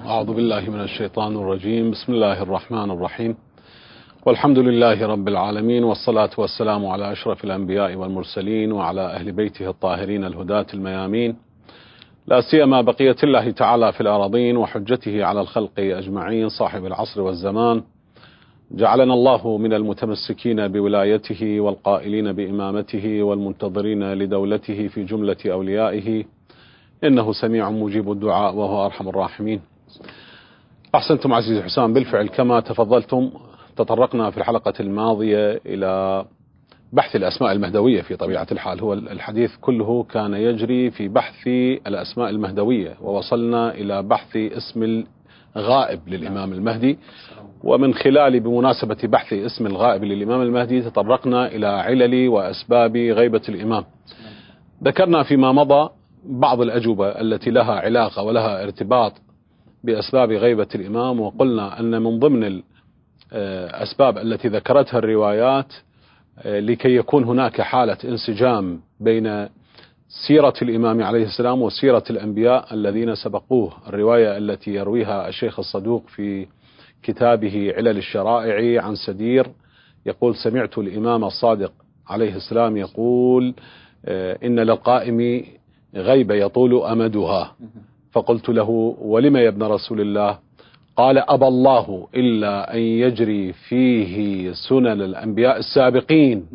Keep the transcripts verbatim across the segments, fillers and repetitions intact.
أعوذ بالله من الشيطان الرجيم. بسم الله الرحمن الرحيم، والحمد لله رب العالمين، والصلاة والسلام على أشرف الأنبياء والمرسلين وعلى أهل بيته الطاهرين الهداة الميامين، لا سيما بقية الله تعالى في الأراضين وحجته على الخلق أجمعين، صاحب العصر والزمان. جعلنا الله من المتمسكين بولايته والقائلين بإمامته والمنتظرين لدولته في جملة أوليائه، إنه سميع مجيب الدعاء وهو أرحم الراحمين. أحسنتم عزيزي حسام، بالفعل كما تفضلتم تطرقنا في الحلقة الماضية إلى بحث الأسماء المهدوية. في طبيعة الحال هو الحديث كله كان يجري في بحث الأسماء المهدوية، ووصلنا إلى بحث اسم الغائب للإمام المهدي، ومن خلال بمناسبة بحث اسم الغائب للإمام المهدي تطرقنا إلى علل وأسباب غيبة الإمام. ذكرنا فيما مضى بعض الأجوبة التي لها علاقة ولها ارتباط بأسباب غيبة الإمام، وقلنا أن من ضمن الأسباب التي ذكرتها الروايات لكي يكون هناك حالة انسجام بين سيرة الإمام عليه السلام وسيرة الأنبياء الذين سبقوه. الرواية التي يرويها الشيخ الصدوق في كتابه علل الشرائع عن سدير يقول: سمعت الإمام الصادق عليه السلام يقول: إن للقائم غيبة يطول أمدها. فقلت له: ولم يا ابن رسول الله؟ قال: أبى الله إلا أن يجري فيه سنن الأنبياء السابقين،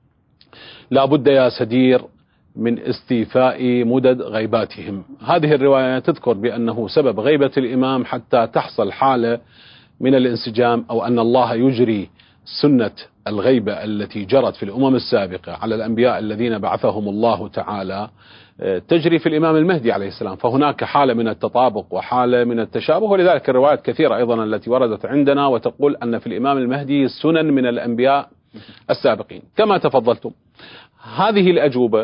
لا بد يا سدير من استيفاء مدد غيباتهم. هذه الرواية تذكر بأنه سبب غيبة الإمام حتى تحصل حالة من الانسجام، أو أن الله يجري سنة الغيبة التي جرت في الأمم السابقة على الأنبياء الذين بعثهم الله تعالى تجري في الإمام المهدي عليه السلام، فهناك حالة من التطابق وحالة من التشابه. ولذلك الروايات كثيرة أيضا التي وردت عندنا وتقول أن في الإمام المهدي سنن من الأنبياء السابقين كما تفضلتم. هذه الأجوبة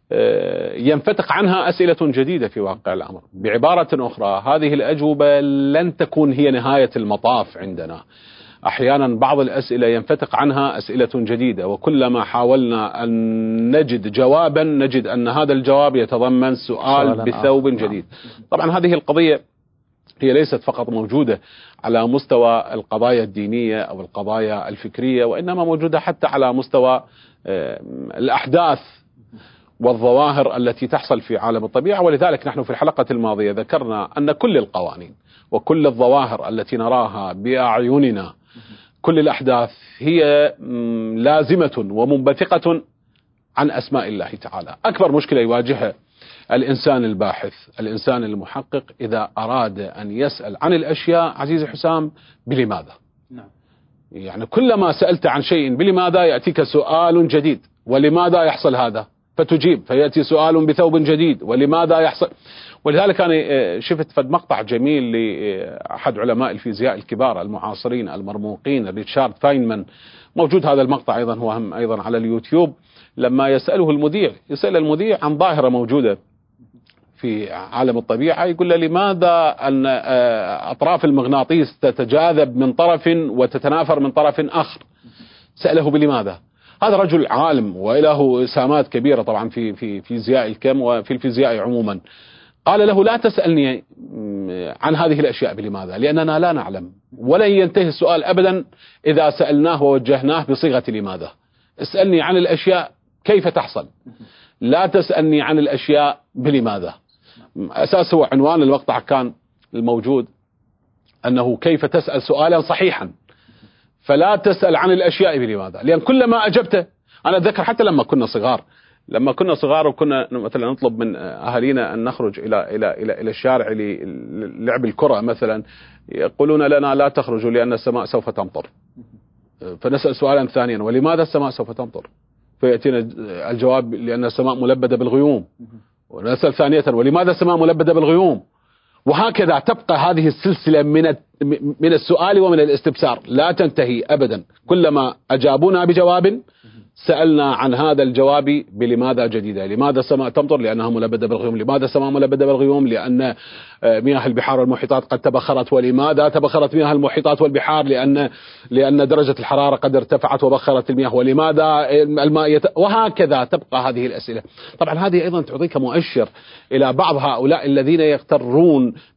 ينفتق عنها أسئلة جديدة في واقع الأمر. بعبارة أخرى، هذه الأجوبة لن تكون هي نهاية المطاف عندنا. أحيانا بعض الأسئلة ينفتق عنها أسئلة جديدة، وكلما حاولنا أن نجد جوابا نجد أن هذا الجواب يتضمن سؤال بثوب جديد. طبعا هذه القضية هي ليست فقط موجودة على مستوى القضايا الدينية أو القضايا الفكرية، وإنما موجودة حتى على مستوى الأحداث والظواهر التي تحصل في عالم الطبيعة. ولذلك نحن في الحلقة الماضية ذكرنا أن كل القوانين وكل الظواهر التي نراها بأعيننا، كل الأحداث هي لازمة ومنبثقة عن أسماء الله تعالى. أكبر مشكلة يواجهها الإنسان الباحث، الإنسان المحقق، إذا أراد أن يسأل عن الأشياء عزيزي حسام بلماذا. يعني كلما سألت عن شيء بلماذا يأتيك سؤال جديد: ولماذا يحصل هذا؟ فتجيب، فيأتي سؤال بثوب جديد: ولماذا يحصل؟ ولذلك أنا شفت فد مقطع جميل لأحد علماء الفيزياء الكبار المعاصرين المرموقين ريتشارد فاينمان، موجود هذا المقطع أيضا هو هم أيضا على اليوتيوب، لما يسأله المذيع، يسأل المذيع عن ظاهرة موجودة في عالم الطبيعة، يقول له: لماذا أن أطراف المغناطيس تتجاذب من طرف وتتنافر من طرف آخر؟ سأله بلماذا. هذا رجل عالم وله إسهامات كبيرة طبعا في في فيزياء الكم وفي الفيزياء عموما. قال له: لا تسألني عن هذه الأشياء بلماذا، لأننا لا نعلم، ولن ينتهي السؤال أبدا إذا سألناه ووجهناه بصيغة لماذا. اسألني عن الأشياء كيف تحصل، لا تسألني عن الأشياء بلماذا. أساس هو عنوان المقطع كان الموجود أنه كيف تسأل سؤالا صحيحا، فلا تسأل عن الأشياء بلماذا، لأن كلما أجبته. أنا أتذكر حتى لما كنا صغار لما كنا صغار وكنا مثلا نطلب من أهالينا أن نخرج إلى إلى إلى إلى الشارع للعب الكرة مثلا، يقولون لنا: لا تخرجوا لأن السماء سوف تمطر. فنسأل سؤالا ثانيا: ولماذا السماء سوف تمطر؟ فيأتينا الجواب: لأن السماء ملبدة بالغيوم. ونسأل ثانية: ولماذا السماء ملبدة بالغيوم؟ وهكذا تبقى هذه السلسلة من من السؤال ومن الاستفسار لا تنتهي أبدا. كلما أجابونا بجواب سألنا عن هذا الجواب بلماذا جديدة. لماذا السماء تمطر؟ لأنها ملبدة بالغيوم. لماذا السماء ملبدة بالغيوم؟ لأن مياه البحار والمحيطات قد تبخرت. ولماذا تبخرت مياه المحيطات والبحار؟ لأن لأن درجة الحرارة قد ارتفعت وبخرت المياه. ولماذا الماء يت... وهكذا تبقى هذه الأسئلة. طبعا هذه أيضا تعطيك مؤشر إلى بعض هؤلاء الذين يغترون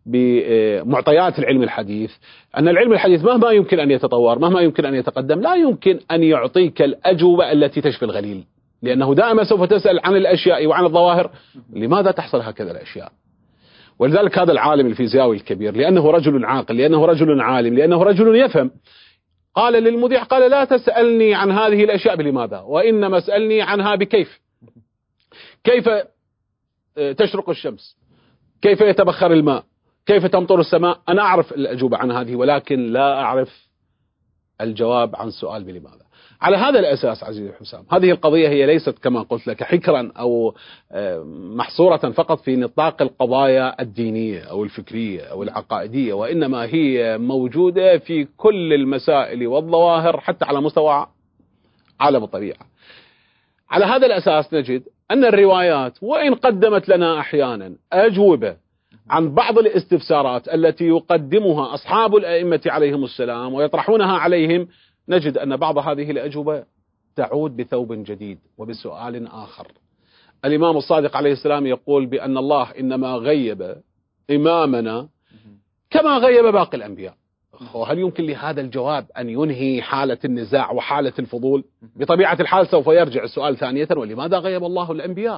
بمعطيات العلم الحديث، أن العلم الحديث مهما يمكن أن يتطور، مهما يمكن أن يتقدم، لا يمكن أن يعطيك الأجوبة التي تشفي الغليل، لأنه دائما سوف تسأل عن الأشياء وعن الظواهر، لماذا تحصل هكذا الأشياء؟ ولذلك هذا العالم الفيزيائي الكبير، لأنه رجل عاقل، لأنه رجل عالم، لأنه رجل يفهم، قال للمذيع، قال: لا تسألني عن هذه الأشياء بلماذا، وإنما اسألني عنها بكيف. كيف تشرق الشمس؟ كيف يتبخر الماء؟ كيف تمطر السماء؟ أنا أعرف الأجوبة عن هذه، ولكن لا أعرف الجواب عن سؤال بلماذا. على هذا الأساس عزيزي حسام، هذه القضية هي ليست كما قلت لك حكرا أو محصورة فقط في نطاق القضايا الدينية أو الفكرية أو العقائدية، وإنما هي موجودة في كل المسائل والظواهر حتى على مستوى عالم الطبيعة. على هذا الأساس نجد أن الروايات وإن قدمت لنا أحيانا أجوبة عن بعض الاستفسارات التي يقدمها أصحاب الأئمة عليهم السلام ويطرحونها عليهم، نجد أن بعض هذه الأجوبة تعود بثوب جديد وبسؤال آخر. الإمام الصادق عليه السلام يقول بأن الله إنما غيب إمامنا كما غيب باقي الأنبياء. وهل يمكن لهذا الجواب أن ينهي حالة النزاع وحالة الفضول؟ بطبيعة الحال سوف يرجع السؤال ثانية: ولماذا غيب الله الأنبياء؟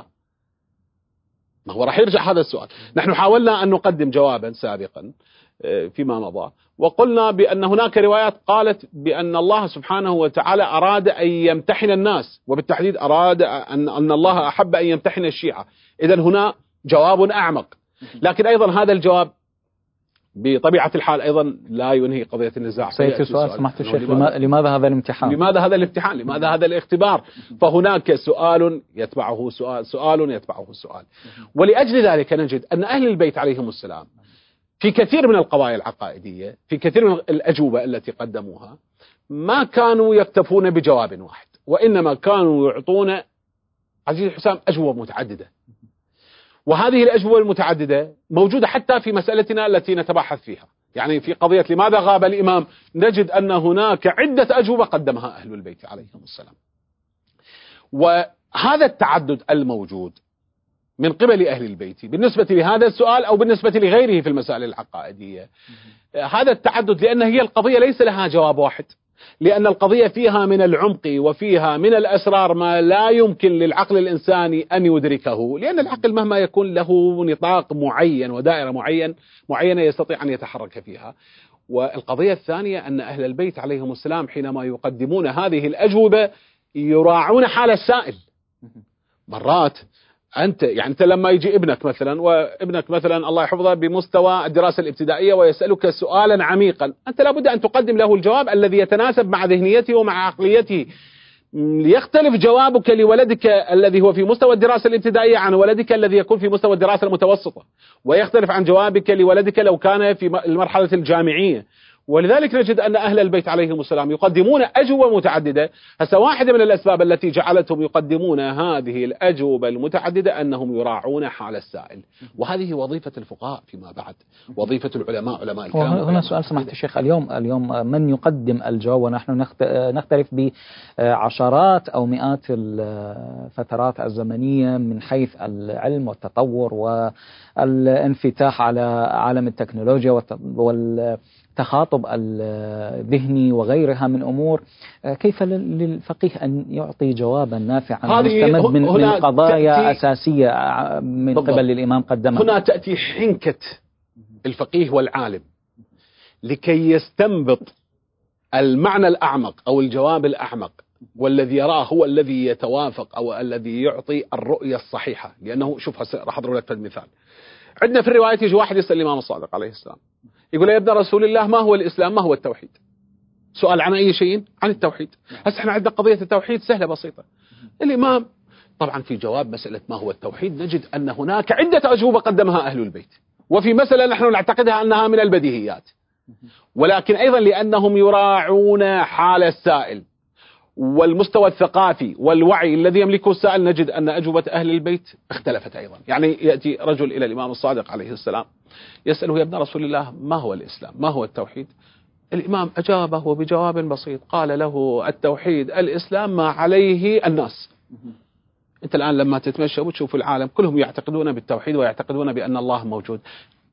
ما هو راح يرجع هذا السؤال. نحن حاولنا أن نقدم جوابا سابقا فيما مضى، وقلنا بأن هناك روايات قالت بأن الله سبحانه وتعالى أراد أن يمتحن الناس، وبالتحديد أراد أن, أن الله أحب أن يمتحن الشيعة. إذن هنا جواب أعمق، لكن أيضا هذا الجواب بطبيعة الحال أيضا لا ينهي قضية النزاع. سيأتي سؤال سمحت الشيخ: لماذا, لماذا هذا الامتحان؟ لماذا هذا الامتحان؟ لماذا هذا الاختبار؟ فهناك سؤال يتبعه سؤال، سؤال يتبعه سؤال. ولأجل ذلك نجد أن أهل البيت عليهم السلام في كثير من القضايا العقائدية، في كثير من الأجوبة التي قدموها، ما كانوا يكتفون بجواب واحد، وإنما كانوا يعطون عزيزي حسام أجوبة متعددة. وهذه الأجوبة المتعددة موجودة حتى في مسألتنا التي نتباحث فيها، يعني في قضية لماذا غاب الإمام، نجد أن هناك عدة أجوبة قدمها أهل البيت عليهم السلام. وهذا التعدد الموجود من قبل أهل البيت بالنسبة لهذا السؤال أو بالنسبة لغيره في المسائل العقائدية، هذا التعدد لأن هي القضية ليس لها جواب واحد، لأن القضية فيها من العمق وفيها من الأسرار ما لا يمكن للعقل الإنساني أن يدركه، لأن العقل مهما يكون له نطاق معين ودائرة معين معينة يستطيع أن يتحرك فيها. والقضية الثانية أن أهل البيت عليهم السلام حينما يقدمون هذه الأجوبة يراعون حال السائل. مرات أنت يعني أنت لما يجي ابنك مثلا، وابنك مثلا الله يحفظه بمستوى الدراسة الابتدائية ويسألك سؤالا عميقا، أنت لابد أن تقدم له الجواب الذي يتناسب مع ذهنيته ومع عقليته. يختلف جوابك لولدك الذي هو في مستوى الدراسة الابتدائية عن ولدك الذي يكون في مستوى الدراسة المتوسطة، ويختلف عن جوابك لولدك لو كان في المرحلة الجامعية. ولذلك نجد أن أهل البيت عليهم السلام يقدمون أجوبة متعددة. هسه واحدة من الأسباب التي جعلتهم يقدمون هذه الأجوبة المتعددة أنهم يراعون حال السائل، وهذه وظيفة الفقهاء فيما بعد، وظيفة العلماء علماء الكلام. هنا سؤال سمحت الشيخ: اليوم اليوم من يقدم الجواب؟ ونحن نختلف بعشرات أو مئات الفترات الزمنية من حيث العلم والتطور والانفتاح على عالم التكنولوجيا وال تخاطب الذهني وغيرها من أمور. كيف للفقيه أن يعطي جوابا نافعا مستمد من, من قضايا أساسية من بالضبط. قبل الإمام قدمها؟ هنا تأتي حنكة الفقيه والعالم لكي يستنبط المعنى الأعمق أو الجواب الأعمق، والذي يراه هو الذي يتوافق أو الذي يعطي الرؤية الصحيحة. لأنه شوف راح أضرب لك مثال. عندنا في الرواية يجي واحد يسأل الإمام الصادق عليه السلام، يقول: يا ابن رسول الله، ما هو الإسلام؟ ما هو التوحيد؟ سؤال عن أي شيء؟ عن التوحيد. هسه احنا عندنا قضية التوحيد سهلة بسيطة. الإمام طبعا في جواب مسألة ما هو التوحيد نجد أن هناك عدة أجوبة قدمها أهل البيت، وفي مسألة نحن نعتقدها أنها من البديهيات، ولكن أيضا لأنهم يراعون حال السائل والمستوى الثقافي والوعي الذي يملكه السائل، نجد أن أجوبة أهل البيت اختلفت أيضا. يعني يأتي رجل إلى الإمام الصادق عليه السلام يسأله: يا ابن رسول الله، ما هو الإسلام؟ ما هو التوحيد؟ الإمام أجابه بجواب بسيط، قال له: التوحيد الإسلام ما عليه الناس. أنت الآن لما تتمشى وتشوف العالم كلهم يعتقدون بالتوحيد ويعتقدون بأن الله موجود.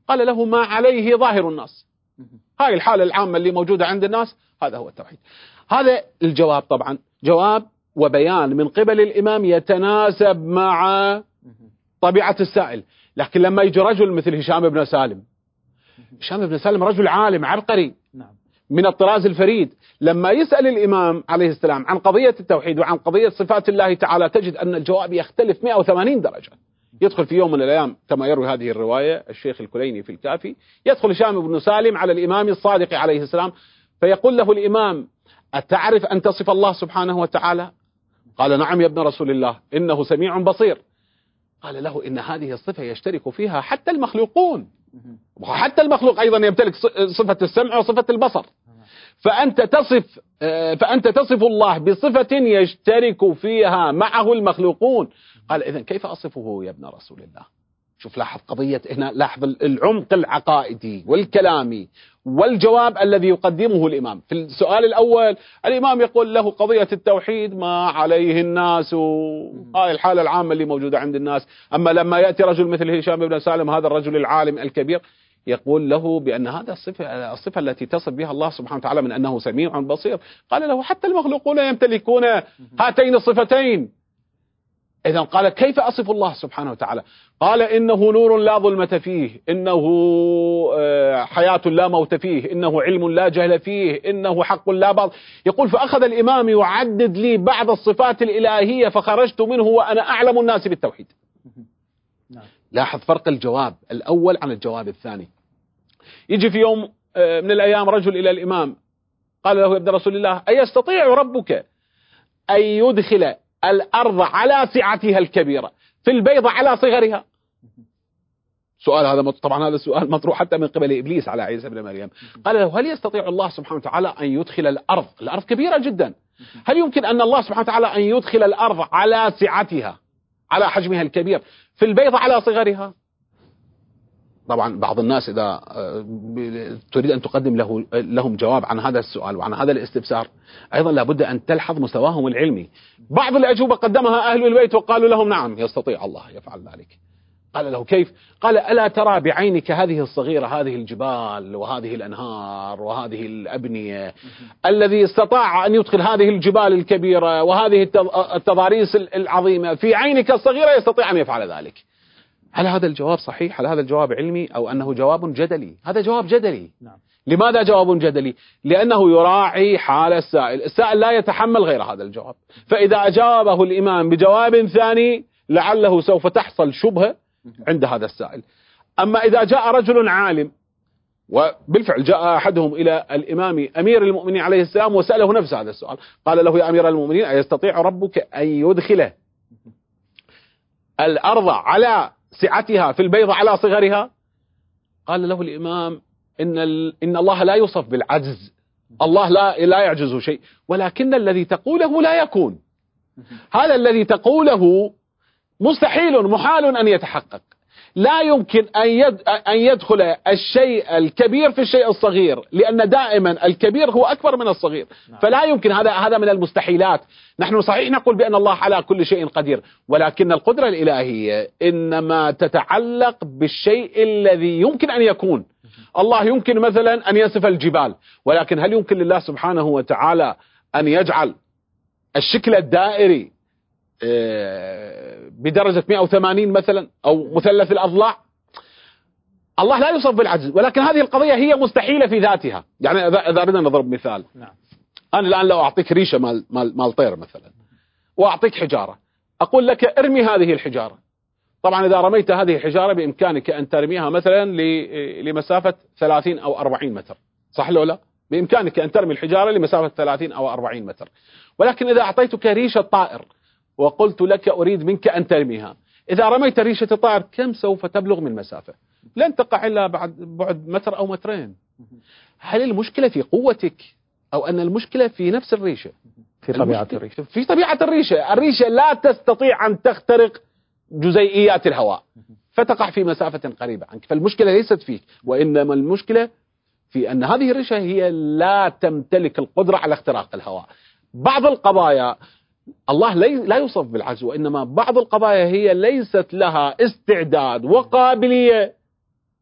قال له ما عليه ظاهر الناس، هاي الحالة العامة اللي موجودة عند الناس، هذا هو التوحيد. هذا الجواب طبعا جواب وبيان من قبل الإمام يتناسب مع طبيعة السائل. لكن لما يجي رجل مثل هشام بن سالم، هشام بن سالم رجل عالم عبقري من الطراز الفريد، لما يسأل الإمام عليه السلام عن قضية التوحيد وعن قضية صفات الله تعالى تجد أن الجواب يختلف مئة وثمانين درجة. يدخل في يوم من الأيام كما يروي هذه الرواية الشيخ الكليني في الكافي، يدخل هشام بن سالم على الإمام الصادق عليه السلام فيقول له الإمام أتعرف أن تصف الله سبحانه وتعالى؟ قال نعم يا ابن رسول الله إنه سميع بصير. قال له إن هذه الصفة يشترك فيها حتى المخلوقون، وحتى المخلوق أيضا يمتلك صفة السمع وصفة البصر، فأنت تصف فأنت تصف الله بصفة يشترك فيها معه المخلوقون. قال إذن كيف أصفه يا ابن رسول الله؟ شوف لاحظ قضية هنا، لاحظ العمق العقائدي والكلامي والجواب الذي يقدمه الإمام. في السؤال الأول الإمام يقول له قضية التوحيد ما عليه الناس، هاي الحالة العامة اللي موجودة عند الناس. أما لما يأتي رجل مثل هشام بن سالم هذا الرجل العالم الكبير يقول له بأن هذا الصفة, الصفة التي تصف بها الله سبحانه وتعالى من أنه سميع بصير. قال له حتى المخلوقون يمتلكون هاتين الصفتين. إذا قال كيف أصف الله سبحانه وتعالى؟ قال إنه نور لا ظلمة فيه، إنه حياة لا موت فيه، إنه علم لا جهل فيه، إنه حق لا باطل. يقول فأخذ الإمام يعدد لي بعض الصفات الإلهية فخرجت منه وأنا أعلم الناس بالتوحيد. لاحظ فرق الجواب الأول عن الجواب الثاني. يجي في يوم من الأيام رجل إلى الإمام قال له يا ابن رسول الله أيستطيع ربك أن يدخل الأرض على سعتها الكبيرة في البيضة على صغرها؟ سؤال هذا طبعا هذا السؤال مطروح حتى من قبل إبليس على عيسى بن مريم. قال له هل يستطيع الله سبحانه وتعالى أن يدخل الأرض، الأرض كبيرة جدا، هل يمكن أن الله سبحانه وتعالى أن يدخل الأرض على سعتها على حجمها الكبير في البيضة على صغرها؟ طبعا بعض الناس إذا تريد أن تقدم له لهم جواب عن هذا السؤال وعن هذا الاستفسار أيضا لابد أن تلحظ مستواهم العلمي. بعض الأجوبة قدمها أهل البيت وقالوا لهم نعم يستطيع الله يفعل ذلك. قال له كيف؟ قال ألا ترى بعينك هذه الصغيرة، هذه الجبال وهذه الأنهار وهذه الأبنية، الذي استطاع أن يدخل هذه الجبال الكبيرة وهذه التضاريس العظيمة في عينك الصغيرة يستطيع أن يفعل ذلك. هل هذا الجواب صحيح؟ هل هذا الجواب علمي أو أنه جواب جدلي؟ هذا جواب جدلي. نعم. لماذا جواب جدلي؟ لأنه يراعي حال السائل، السائل لا يتحمل غير هذا الجواب، فإذا أجابه الإمام بجواب ثاني لعله سوف تحصل شبهة عند هذا السائل. أما إذا جاء رجل عالم، وبالفعل جاء أحدهم إلى الإمام أمير المؤمنين عليه السلام وسأله نفس هذا السؤال، قال له يا أمير المؤمنين أيستطيع ربك أن يدخل الأرض على سعتها في البيضة على صغرها؟ قال له الإمام إن, إن الله لا يوصف بالعجز، الله لا, لا يعجزه شيء، ولكن الذي تقوله لا يكون، هذا الذي تقوله مستحيل محال أن يتحقق، لا يمكن أن, يد أن يدخل الشيء الكبير في الشيء الصغير، لأن دائما الكبير هو أكبر من الصغير، فلا يمكن، هذا هذا من المستحيلات. نحن صحيح نقول بأن الله على كل شيء قدير، ولكن القدرة الإلهية إنما تتعلق بالشيء الذي يمكن أن يكون. الله يمكن مثلا أن ينسف الجبال، ولكن هل يمكن لله سبحانه وتعالى أن يجعل الشكل الدائري بدرجة مئة وثمانين مثلا أو مثلث الأضلاع؟ الله لا يوصف بالعجز، ولكن هذه القضية هي مستحيلة في ذاتها. يعني إذا أردنا نضرب مثال، أنا الآن لو أعطيك ريشة مال, مال, مال طير مثلا وأعطيك حجارة، أقول لك ارمي هذه الحجارة، طبعا إذا رميت هذه الحجارة بإمكانك أن ترميها مثلا لمسافة ثلاثين أو أربعين متر، صح لو لا؟ بإمكانك أن ترمي الحجارة لمسافة ثلاثين أو أربعين متر. ولكن إذا أعطيتك ريشة طائر وقلت لك أريد منك أن ترميها، إذا رميت ريشة الطائر كم سوف تبلغ من مسافة؟ لن تقع إلا بعد بعد متر أو مترين. هل المشكلة في قوتك أو أن المشكلة في نفس الريشة؟ في طبيعة الريشة. في طبيعة الريشة. الريشة لا تستطيع أن تخترق جزيئيات الهواء فتقع في مسافة قريبة عنك، فالمشكلة ليست فيك، وإنما المشكلة في أن هذه الريشة هي لا تمتلك القدرة على اختراق الهواء. بعض القضايا الله لا يوصف بالعجز، وإنما بعض القضايا هي ليست لها استعداد وقابلية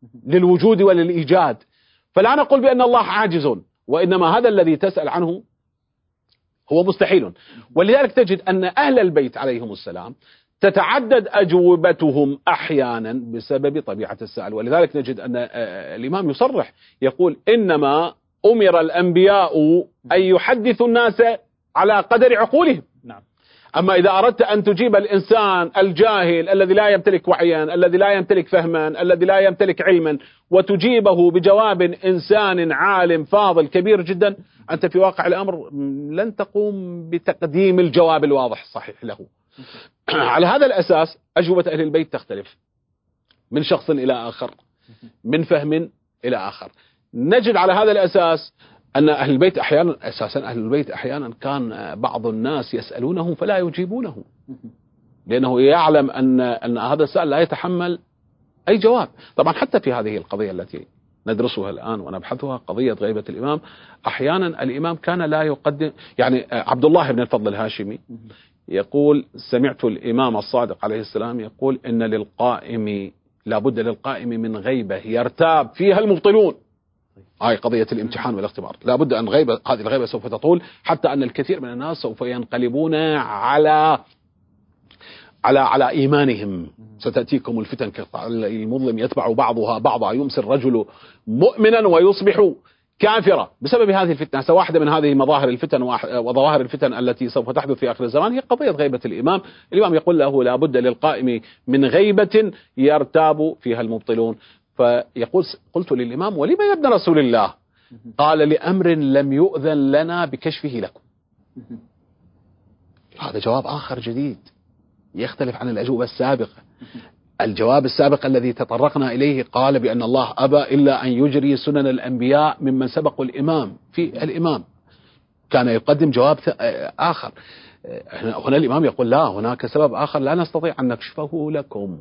للوجود وللإيجاد، فلا نقول بأن الله عاجز، وإنما هذا الذي تسأل عنه هو مستحيل. ولذلك تجد أن أهل البيت عليهم السلام تتعدد أجوبتهم أحيانا بسبب طبيعة السائل. ولذلك نجد أن الإمام يصرح يقول إنما أمر الأنبياء أن يحدثوا الناس على قدر عقولهم. نعم. أما إذا أردت أن تجيب الإنسان الجاهل الذي لا يمتلك وعيا، الذي لا يمتلك فهما، الذي لا يمتلك علما، وتجيبه بجواب إنسان عالم فاضل كبير جدا، أنت في واقع الأمر لن تقوم بتقديم الجواب الواضح الصحيح له. على هذا الأساس أجوبة أهل البيت تختلف من شخص إلى آخر، من فهم إلى آخر. نجد على هذا الأساس أن أهل البيت أحيانا أساسا أهل البيت أحيانا كان بعض الناس يسألونه فلا يجيبونه، لأنه يعلم أن أن هذا السائل لا يتحمل أي جواب. طبعا حتى في هذه القضية التي ندرسها الآن ونبحثها، قضية غيبة الإمام، أحيانا الإمام كان لا يقدم. يعني عبد الله بن الفضل الهاشمي يقول سمعت الإمام الصادق عليه السلام يقول إن للقائم لابد للقائم من غيبة يرتاب فيها المبطلون. هاي قضية الامتحان والاختبار، لابد أن غيبة هذه الغيبة سوف تطول، حتى أن الكثير من الناس سوف ينقلبون على على على إيمانهم. ستأتيكم الفتن كالمظلم يتبع بعضها بعضا، يمسي الرجل مؤمنا ويصبح كافرا بسبب هذه الفتنة. واحدة من هذه مظاهر الفتن وظواهر الفتن التي سوف تحدث في آخر الزمان هي قضية غيبة الإمام. الإمام يقول له لابد للقائم من غيبة يرتاب فيها المبطلون. فيقول قلت للإمام ولما يا ابن رسول الله؟ قال لأمر لم يؤذن لنا بكشفه لكم. هذا جواب آخر جديد يختلف عن الأجوبة السابقة. الجواب السابق الذي تطرقنا إليه قال بأن الله أبى إلا أن يجري سنن الأنبياء ممن سبقوا الإمام في الإمام، كان يقدم جواب آخر. هنا الإمام يقول لا، هناك سبب آخر لا نستطيع أن نكشفه لكم.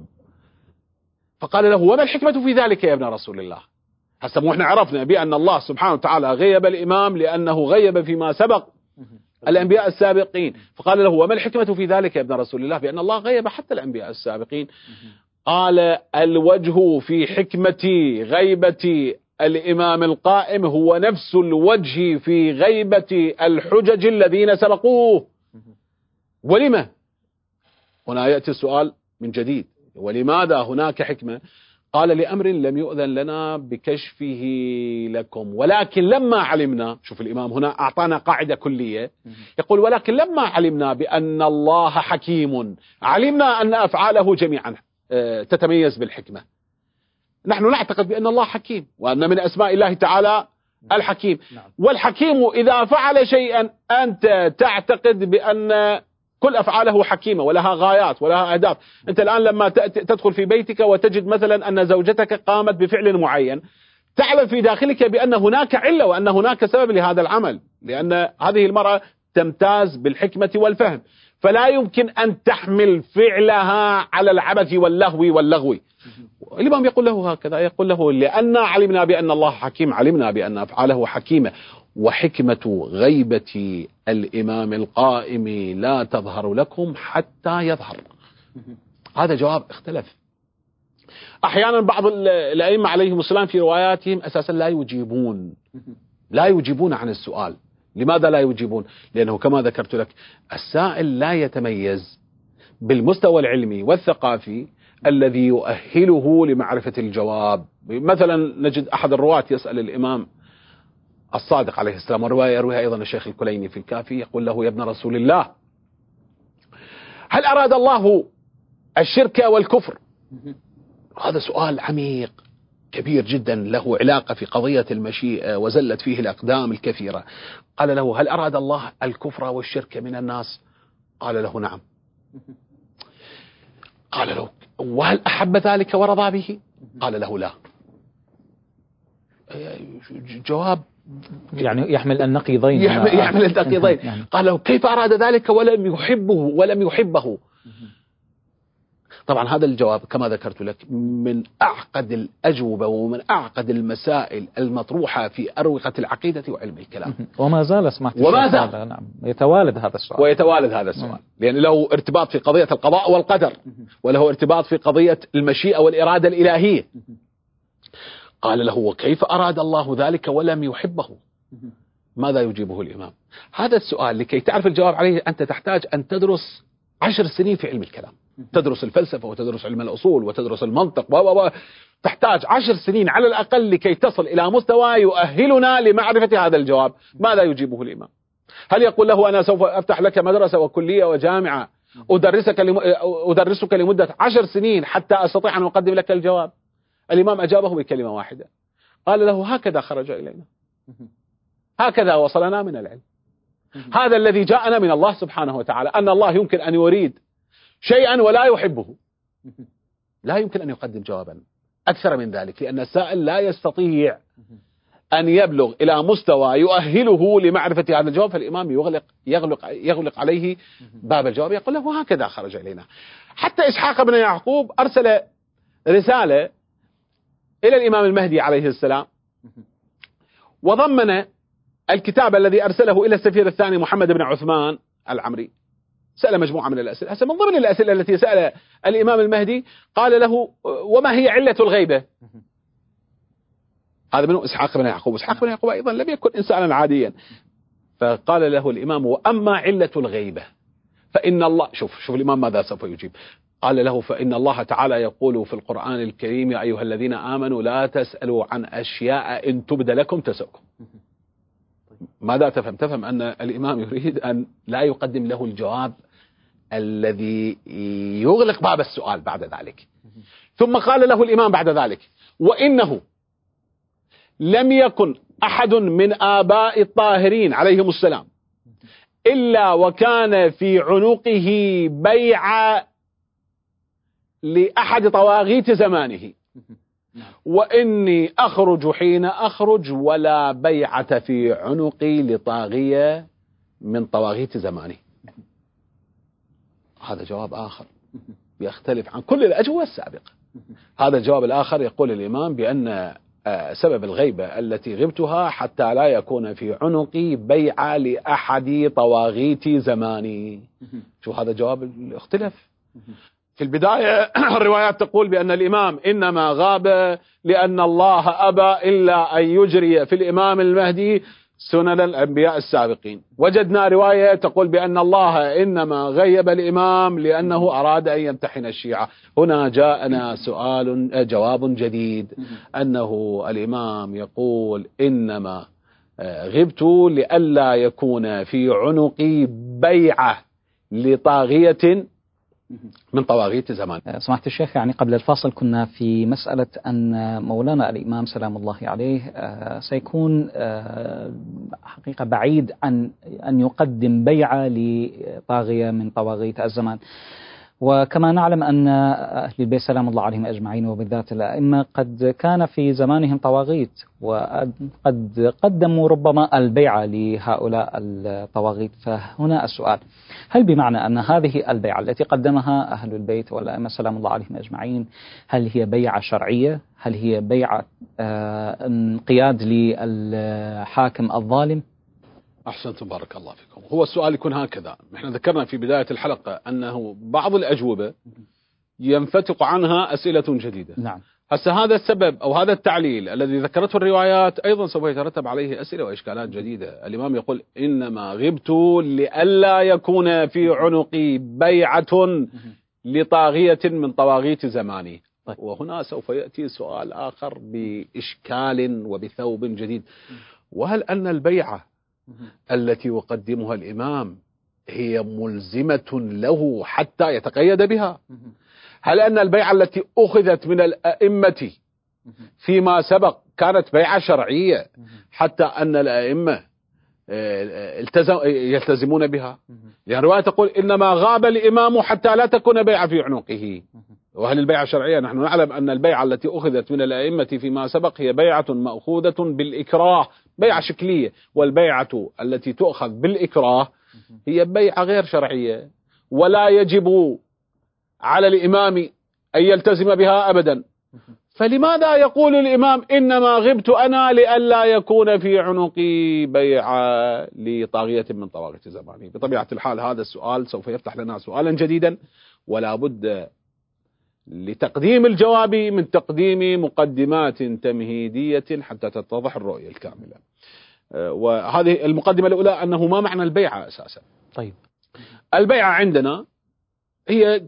فقال له وما الحكمة في ذلك يا ابن رسول الله؟ هسه مو احنا عرفنا بأن الله سبحانه وتعالى غيب الإمام لأنه غيب فيما سبق الأنبياء السابقين. فقال له وما الحكمة في ذلك يا ابن رسول الله بأن الله غيب حتى الأنبياء السابقين؟ قال الوجه في حكمة غيبة الإمام القائم هو نفس الوجه في غيبة الحجج الذين سبقوه. ولما؟ هنا يأتي السؤال من جديد، ولماذا هناك حكمة؟ قال لأمر لم يؤذن لنا بكشفه لكم، ولكن لما علمنا، شوف الإمام هنا أعطانا قاعدة كلية، يقول ولكن لما علمنا بأن الله حكيم علمنا أن أفعاله جميعا تتميز بالحكمة. نحن نعتقد بأن الله حكيم وأن من أسماء الله تعالى الحكيم. والحكيم إذا فعل شيئا أنت تعتقد بأن كل أفعاله حكيمة ولها غايات ولها أهداف. أنت الآن لما تدخل في بيتك وتجد مثلا أن زوجتك قامت بفعل معين، تعلم في داخلك بأن هناك علة وأن هناك سبب لهذا العمل، لأن هذه المرأة تمتاز بالحكمة والفهم، فلا يمكن أن تحمل فعلها على العبث واللهو واللغو. الإمام يقول له هكذا، يقول له لأن علمنا بأن الله حكيم علمنا بأن أفعاله حكيمة، وحكمة غيبة الإمام القائم لا تظهر لكم حتى يظهر. هذا جواب اختلف. أحيانا بعض الأئمة عليهم السلام في رواياتهم أساسا لا يجيبون لا يجيبون عن السؤال. لماذا لا يجيبون؟ لأنه كما ذكرت لك السائل لا يتميز بالمستوى العلمي والثقافي الذي يؤهله لمعرفة الجواب. مثلا نجد أحد الرواة يسأل الإمام الصادق عليه السلام، والرواية يرويها أيضا الشيخ الكليني في الكافي، يقول له يا ابن رسول الله هل أراد الله الشرك والكفر؟ هذا سؤال عميق كبير جدا له علاقة في قضية المشيئة وزلت فيه الأقدام الكثيرة. قال له هل أراد الله الكفر والشرك من الناس؟ قال له نعم. قال له وهل أحب ذلك ورضى به؟ قال له لا. جواب يعني يحمل النقيضين، يحمل, يحمل النقيضين. يعني. قال له كيف أراد ذلك ولم يحبه ولم يحبه؟ طبعا هذا الجواب كما ذكرت لك من أعقد الأجوبة ومن أعقد المسائل المطروحة في أروقة العقيدة وعلم الكلام، وما زال سمعت وما زال نعم يتوالد هذا السؤال ويتوالد هذا السؤال، لأن له ارتباط في قضية القضاء والقدر، وله ارتباط في قضية المشيئة والإرادة الإلهية. قال له وكيف أراد الله ذلك ولم يحبه؟ ماذا يجيبه الإمام؟ هذا السؤال لكي تعرف الجواب عليه أنت تحتاج أن تدرس عشر سنين في علم الكلام، تدرس الفلسفة وتدرس علم الأصول وتدرس المنطق و تحتاج عشر سنين على الأقل لكي تصل إلى مستوى يؤهلنا لمعرفة هذا الجواب. ماذا يجيبه الإمام؟ هل يقول له أنا سوف أفتح لك مدرسة وكلية وجامعة أدرسك لم... أدرسك لمدة عشر سنين حتى أستطيع أن أقدم لك الجواب؟ الإمام أجابه بكلمة واحدة، قال له هكذا خرج إلينا، هكذا وصلنا من العلم، هذا الذي جاءنا من الله سبحانه وتعالى، أن الله يمكن أن يريد شيئا ولا يحبه، لا يمكن أن يقدم جوابا أكثر من ذلك، لأن السائل لا يستطيع أن يبلغ إلى مستوى يؤهله لمعرفة هذا الجواب، فالإمام يغلق يغلق يغلق عليه باب الجواب، يقول له هكذا خرج إلينا. حتى إسحاق بن يعقوب أرسل رسالة إلى الإمام المهدي عليه السلام، وضمن الكتاب الذي أرسله إلى السفير الثاني محمد بن عثمان العمري، سأل مجموعة من الأسئلة. هسه من ضمن الأسئلة التي سأل الإمام المهدي قال له وما هي علة الغيبة؟ هذا من إسحاق بن يعقوب. إسحاق بن يعقوب أيضا لم يكن إنسانا عاديا، فقال له الإمام وأما علة الغيبة فإن الله، شوف شوف الإمام ماذا سوف يجيب، قال له فإن الله تعالى يقول في القرآن الكريم يا أيها الذين آمنوا لا تسألوا عن أشياء إن تبد لكم تسؤكم. ماذا تفهم؟ تفهم أن الإمام يريد أن لا يقدم له الجواب الذي يغلق باب السؤال بعد ذلك. ثم قال له الإمام بعد ذلك وإنه لم يكن أحد من آباء الطاهرين عليهم السلام إلا وكان في عنقه بيعة لأحد طواغيت زمانه، وإني أخرج حين أخرج ولا بيعة في عنقي لطاغية من طواغيت زماني. هذا جواب آخر يختلف عن كل الأجوبة السابقة. هذا الجواب الآخر يقول الإمام بأن سبب الغيبة التي غبتها حتى لا يكون في عنقي بيعة لأحد طواغيت زماني. شو هذا جواب اختلف. في البداية الروايات تقول بأن الإمام إنما غاب لأن الله أبى إلا أن يجري في الإمام المهدي سنن الأنبياء السابقين. وجدنا رواية تقول بأن الله إنما غيب الإمام لأنه أراد أن يمتحن الشيعة. هنا جاءنا سؤال جواب جديد، أنه الإمام يقول إنما غبت لئلا يكون في عنقي بيعة لطاغية من طواغيت زمان. سمعت الشيخ، يعني قبل الفاصل كنا في مسألة أن مولانا الإمام سلام الله عليه سيكون حقيقة بعيد عن أن يقدم بيعة لطاغية من طواغيت الزمان، وكما نعلم أن أهل البيت سلام الله عليهم أجمعين وبالذات الأئمة قد كان في زمانهم طواغيت، وقد قدموا ربما البيعة لهؤلاء الطواغيت. فهنا السؤال، هل بمعنى أن هذه البيعة التي قدمها أهل البيت والأئمة سلام الله عليهم أجمعين هل هي بيعة شرعية؟ هل هي بيعة انقياد للحاكم الظالم؟ أحسنتم بارك الله فيكم. هو السؤال يكون هكذا، نحن ذكرنا في بداية الحلقة أنه بعض الأجوبة ينفتق عنها أسئلة جديدة. نعم. هسه هذا السبب أو هذا التعليل الذي ذكرته الروايات أيضا سوف يترتب عليه أسئلة وإشكالات جديدة. الإمام يقول إنما غبت لئلا يكون في عنقي بيعة لطاغية من طواغيت زماني. وهنا سوف يأتي سؤال آخر بإشكال وبثوب جديد، وهل أن البيعة التي يقدمها الإمام هي ملزمة له حتى يتقيد بها؟ هل أن البيعة التي أخذت من الأئمة فيما سبق كانت بيعة شرعية حتى أن الأئمة يلتزمون بها؟ لأن الرواية تقول إنما غاب الإمام حتى لا تكون بيعة في عنقه. وهل البيعة شرعية؟ نحن نعلم أن البيعة التي أخذت من الأئمة فيما سبق هي بيعة مأخوذة بالإكراه، بيعة شكلية، والبيعة التي تؤخذ بالإكراه هي بيعة غير شرعية ولا يجب على الإمام أن يلتزم بها أبدا. فلماذا يقول الإمام إنما غبت أنا لئلا يكون في عنقي بيعة لطاغية من طواغيت زماني؟ بطبيعة الحال هذا السؤال سوف يفتح لنا سؤالا جديدا، ولا بد لتقديم الجواب من تقديم مقدمات تمهيدية حتى تتضح الرؤية الكاملة. وهذه المقدمة الأولى أنه ما معنى البيعة أساسا. طيب، البيعة عندنا هي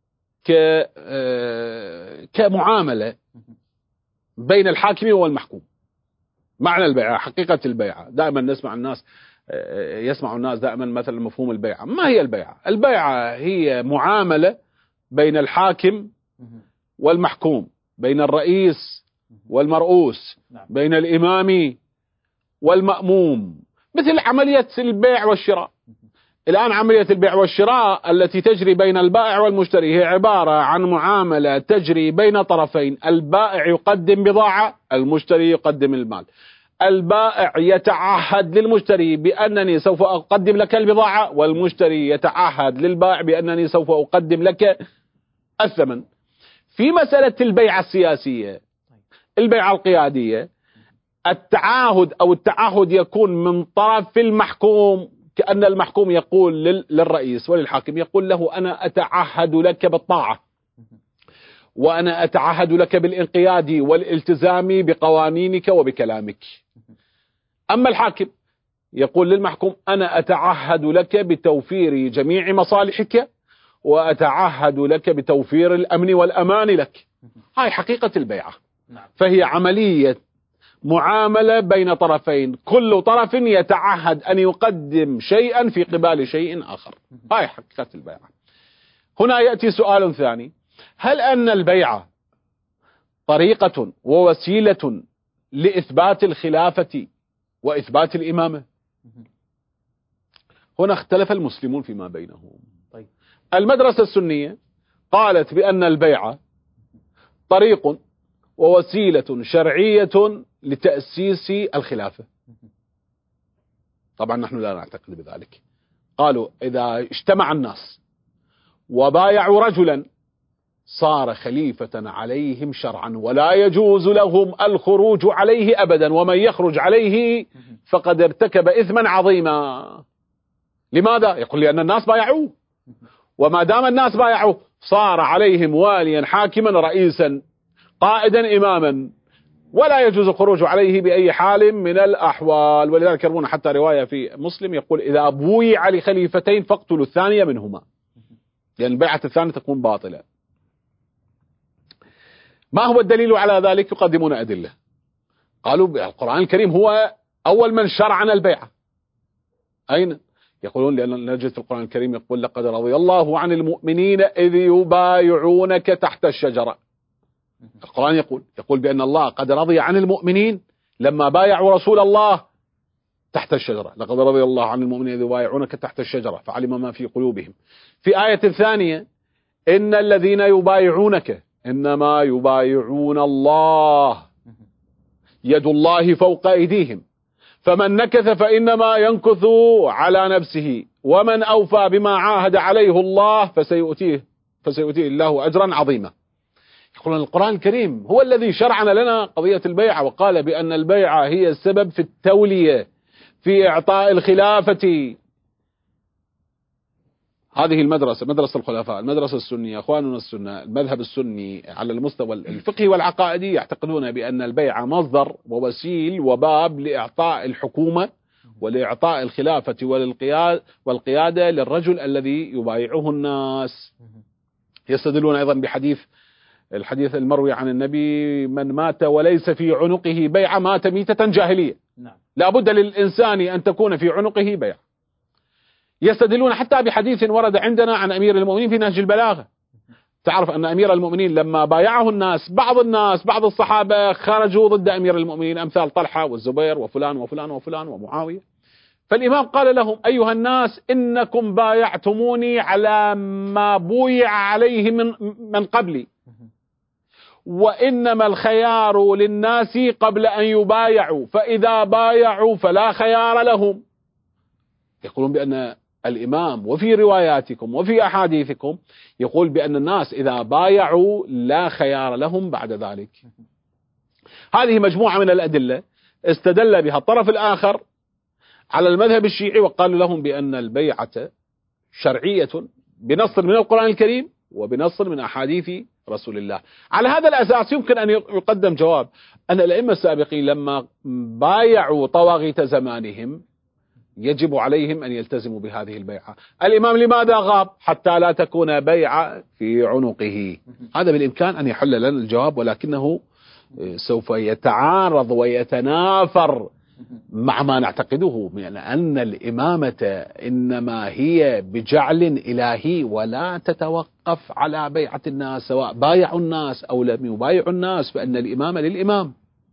كمعاملة بين الحاكم والمحكوم. معنى البيعة، حقيقة البيعة، دائما نسمع الناس يسمع الناس دائما مثلا مفهوم البيعة. ما هي البيعة؟ البيعة هي معاملة بين الحاكم والمحكوم، بين الرئيس والمرؤوس، بين الإمام والمأموم، مثل عملية البيع والشراء. الآن عملية البيع والشراء التي تجري بين البائع والمشتري هي عبارة عن معاملة تجري بين طرفين، البائع يقدم بضاعة، المشتري يقدم المال. البائع يتعهد للمشتري بأنني سوف أقدم لك البضاعة، والمشتري يتعهد للبائع بأنني سوف أقدم لك الثمن. في مسألة البيعة السياسية، البيعة القيادية، التعاهد أو التعهد يكون من طرف المحكوم، كأن المحكوم يقول للرئيس وللحاكم، يقول له أنا أتعهد لك بالطاعة، وأنا أتعهد لك بالانقياد والالتزام بقوانينك وبكلامك. أما الحاكم يقول للمحكوم أنا أتعهد لك بتوفير جميع مصالحك، وأتعهد لك بتوفير الأمن والأمان لك. هاي حقيقة البيعة. فهي عملية معاملة بين طرفين، كل طرف يتعهد أن يقدم شيئا في قبال شيء آخر. هاي حقيقة البيعة. هنا يأتي سؤال ثاني: هل أن البيعة طريقة ووسيلة لإثبات الخلافة وإثبات الإمامة؟ هنا اختلف المسلمون فيما بينهم. طيب. المدرسة السنية قالت بأن البيعة طريق ووسيلة شرعية لتأسيس الخلافة. طبعا نحن لا نعتقد بذلك. قالوا إذا اجتمع الناس وبايعوا رجلا صار خليفة عليهم شرعا، ولا يجوز لهم الخروج عليه أبدا، ومن يخرج عليه فقد ارتكب إثما عظيما. لماذا؟ يقول لأن الناس بايعوه، وما دام الناس بايعوه صار عليهم واليا حاكما رئيسا قائدا إماما، ولا يجوز الخروج عليه بأي حال من الأحوال. ولذلك يروون حتى رواية في مسلم يقول إذا بويع لخليفتين فاقتلوا الثانية منهما، لأن البيعة الثانية تكون باطلة. ما هو الدليل على ذلك؟ يقدمون أدلة. قالوا القرآن الكريم هو أول من شرعنا البيعة. أين؟ يقولون لأن نجد في القرآن الكريم يقول لقد رضي الله عن المؤمنين إذ يبايعونك تحت الشجرة. القرآن يقول يقول بأن الله قد رضي عن المؤمنين لما بايعوا رسول الله تحت الشجرة. لقد رضي الله عن المؤمنين إذ يبايعونك تحت الشجرة فعلم ما في قلوبهم. في آية ثانية إن الذين يبايعونك إنما يبايعون الله يد الله فوق أيديهم فمن نكث فإنما ينكث على نفسه ومن أوفى بما عاهد عليه الله فسيؤتيه فسيؤتيه الله أجرا عظيما. يقولون القرآن الكريم هو الذي شرعنا لنا قضية البيعة، وقال بأن البيعة هي السبب في التولية في إعطاء الخلافة. هذه المدرسة مدرسة الخلفاء، المدرسة السنية، أخواننا السنة، المذهب السني على المستوى الفقهي والعقائدي يعتقدون بأن البيعة مصدر ووسيل وباب لإعطاء الحكومة ولإعطاء الخلافة والقيادة للرجل الذي يبايعه الناس. يستدلون أيضا بحديث الحديث المروي عن النبي من مات وليس في عنقه بيعة مات ميتة جاهلية. لا بد للإنسان أن تكون في عنقه بيعة. يستدلون حتى بحديث ورد عندنا عن أمير المؤمنين في نهج البلاغة. تعرف أن أمير المؤمنين لما بايعه الناس بعض الناس بعض الصحابة خرجوا ضد أمير المؤمنين أمثال طلحة والزبير وفلان وفلان وفلان ومعاوية. فالإمام قال لهم أيها الناس إنكم بايعتموني على ما بويع عليه من, من قبلي، وإنما الخيار للناس قبل أن يبايعوا، فإذا بايعوا فلا خيار لهم. يقولون بأن الإمام وفي رواياتكم وفي أحاديثكم يقول بأن الناس إذا بايعوا لا خيار لهم بعد ذلك. هذه مجموعة من الأدلة استدل بها الطرف الآخر على المذهب الشيعي وقال لهم بأن البيعة شرعية بنص من القرآن الكريم وبنص من أحاديث رسول الله. على هذا الأساس يمكن أن يقدم جواب أن الأئمة السابقين لما بايعوا طواغيت زمانهم يجب عليهم أن يلتزموا بهذه البيعة. الإمام لماذا غاب؟ حتى لا تكون بيعة في عنقه. هذا بالإمكان أن يحل لنا الجواب، ولكنه سوف يتعارض ويتنافر مع ما نعتقده من أن الإمامة إنما هي بجعل إلهي ولا تتوقف على بيعة الناس، سواء بايعوا الناس أو لم يبايعوا الناس، فإن الإمامة للإمام.